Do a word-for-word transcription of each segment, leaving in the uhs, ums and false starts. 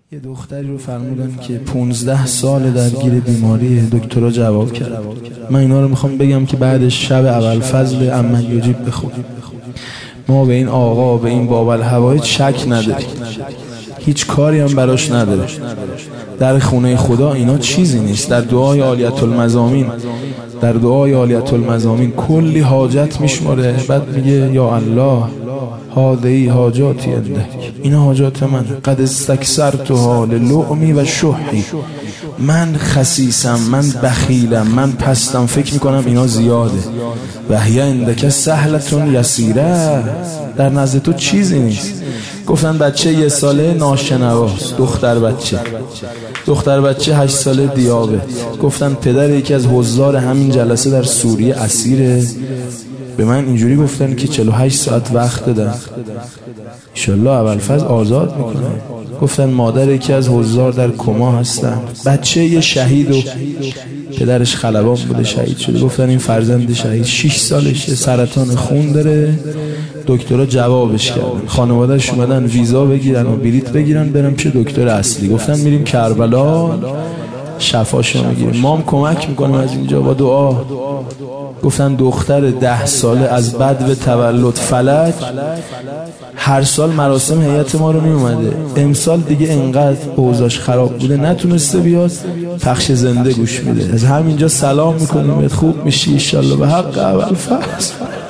یه دختری رو فرمودن که پونزده سال درگیر بیماری، دکترها جواب کرد. من اینا رو میخوام بگم که بعدش شب ابوالفضل عمن یجیب بخون. ما به این آقا، به این باب الحوائج شک نداریم، هیچ کاری هم براش نداره. در خونه خدا اینا چیزی نیست. در دعای عالیة المزامین در دعای عالیة المزامین کلی حاجت میشماره، بعد میگه یا الله هذه حاجاتی عندک، اینا حاجات من. قد استکثرتها للؤمی و شحی، من خسیسم، من بخیلم، من پستم، فکر میکنم اینا زیاده. و هی عندک سهلتون یسیره، در نزد تو چیزی نیست. گفتن بچه یه ساله ناشنواست، دختر بچه دختر بچه هشت ساله دیابت. گفتن پدر یکی از حضار همین جلسه در سوریه اسیره. به من اینجوری گفتن که چهل و هشت ساعت وقت دادن، انشالله ابوالفضل آزاد میکنه. گفتن مادر یکی از حضار در کما هستن، بچه یه شهید و پدرش خلبان بوده شهید شده. گفتن این فرزند شهید شش سالشه، سرطان خون داره، دکترها جوابش کردن، خانواده‌اش اومدن ویزا بگیرن و بلیط بگیرن برن پیش دکتر اصلی. گفتن میریم کربلا شفاشو میگیریم، ما هم کمک میکنیم از اینجا با دعا. گفتن دختر ده ساله از بدو تولد فلج هر سال مراسم هیئت ما رو میومده. امسال دیگه انقدر اوضاعش خراب بوده نتونسته بیاد، پخش زنده گوش میده. از همینجا سلام میکنیم، خوب میشی ان شاء الله به حق ابوالفضل.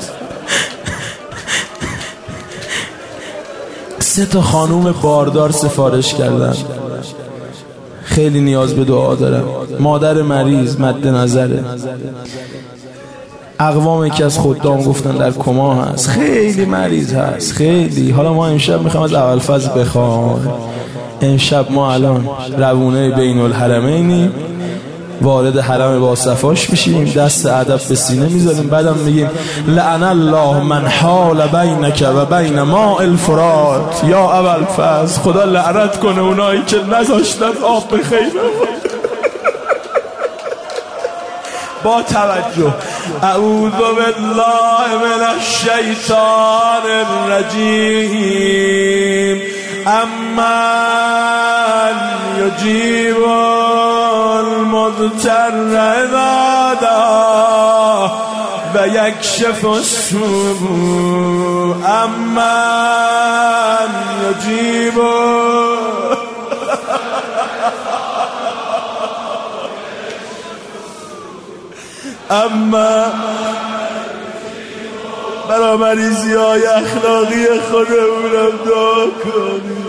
سه تا خانوم باردار سفارش کردن، خیلی نیاز به دعا دارم. مادر مریض مد نظره، اقوام یکی از خدام گفتن در کما هست، خیلی مریض هست خیلی. حالا ما امشب میخوام از ابوالفضل بخوام. امشب ما الان روونه بین الحرمینی، وارد حرم با صفاش میشیم، دست ادب به سینه میذاریم، بعدم میگیم لعن الله من حال بینک و بین ماء الفرات. یا ابوالفضل خدا لعنت کنه اونایی که نذاشتن آب به خیمه. با توجه اعوذ بالله من الشیطان الرجیم امن یجیب المضطر اذا دعاه و یکشف السوء امن یجیب اما برای مریضی های اخلاقی خودمونم دعا کنید.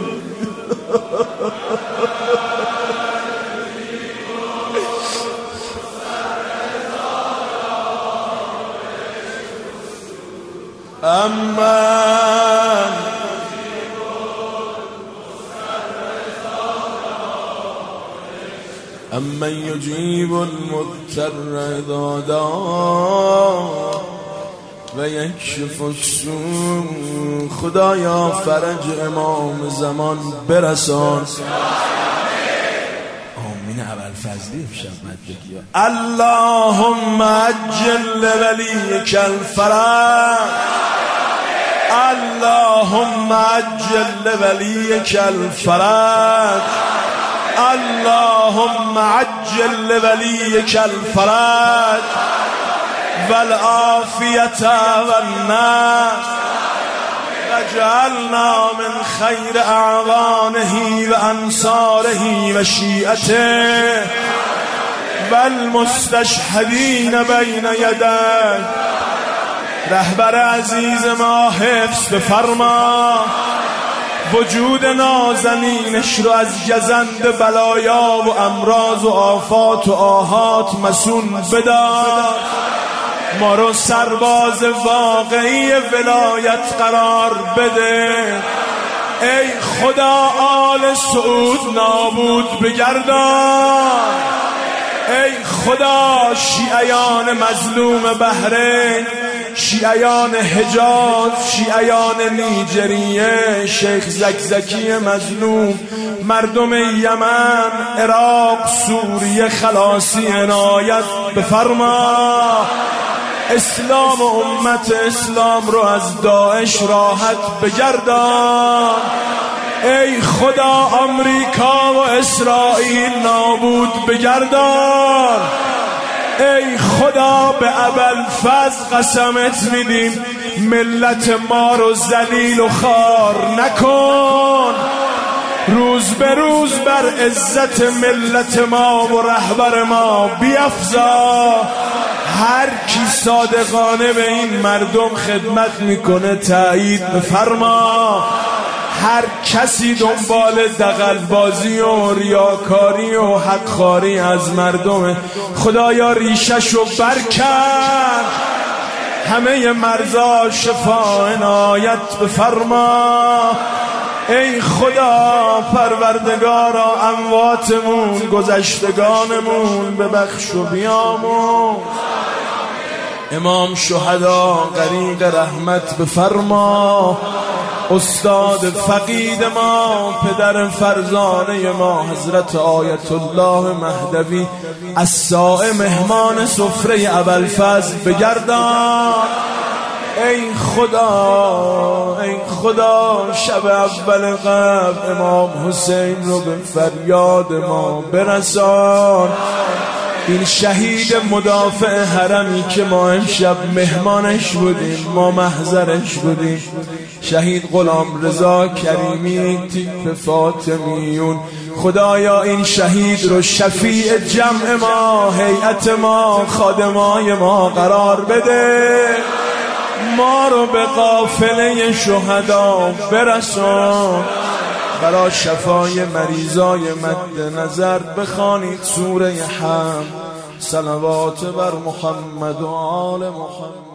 اما امن یجیب المضطر اذا دعاه و یکشف السوء. خدایا فرج امام زمان برسان. آمین. ابوالفضلی امشب مد بگی اللهم عجل لولیک الفرج، اللهم عجل لولیک الفرج، اللهم عجل لولیک الفرج والعافیة والنصر وجعلنا من خیر اعوانه و انصاره و شیعته والمستشهدین بین یدیه. رهبر عزیز ما حفظ بفرما، وجود نازنینش رو از گزند بلایا و امراض و آفات و آهات مسون بدار. ما رو سرباز واقعی ولایت قرار بده. ای خدا آل سعود نابود بگردان. ای خدا شیعیان مظلوم بحرین، شیعیان حجاز، شیعیان نیجریه، شیخ زکزکی مظلوم، مردم یمن، عراق، سوریه خلاصی عنایت بفرما. اسلام و امت اسلام رو از داعش راحت بگردان. ای خدا آمریکا و اسرائیل نابود بگردان. ای خدا به ابوالفضل قسمت میدیم ملت ما رو ذلیل و خوار نکن. روز به روز بر عزت ملت ما و رهبر ما بیفزا. هر کی صادقانه به این مردم خدمت میکنه تایید بفرما. هر کسی دنبال دغل‌بازی و ریاکاری و حقخواری از مردم، خدایا ریششو برکن. همه مرزا شفا عنایت بفرما. ای خدا پروردگارا امواتمون گذشتگانمون ببخش و بیامرز. امام شهدا غریق رحمت بفرما. استاد فقید ما، پدر فرزانه ما حضرت آیت الله مهدوی السائه مهمان سفره ابوالفضل بگردان. ای خدا ای خدا شب اول قبل امام حسین رو به فریاد ما برسان. این شهید مدافع حرمی که ما امشب مهمانش بودیم، ما محضرش بودیم، شهید غلام رضا کریمی تیپ فاطمیون، خدایا این شهید رو شفیع جمع ما، هیئت ما، خادمای ما قرار بده. ما رو به قافله شهدا برسان. برای شفای مریضای مد نظر بخوانید سوره حمد. صلوات بر محمد و آل محمد.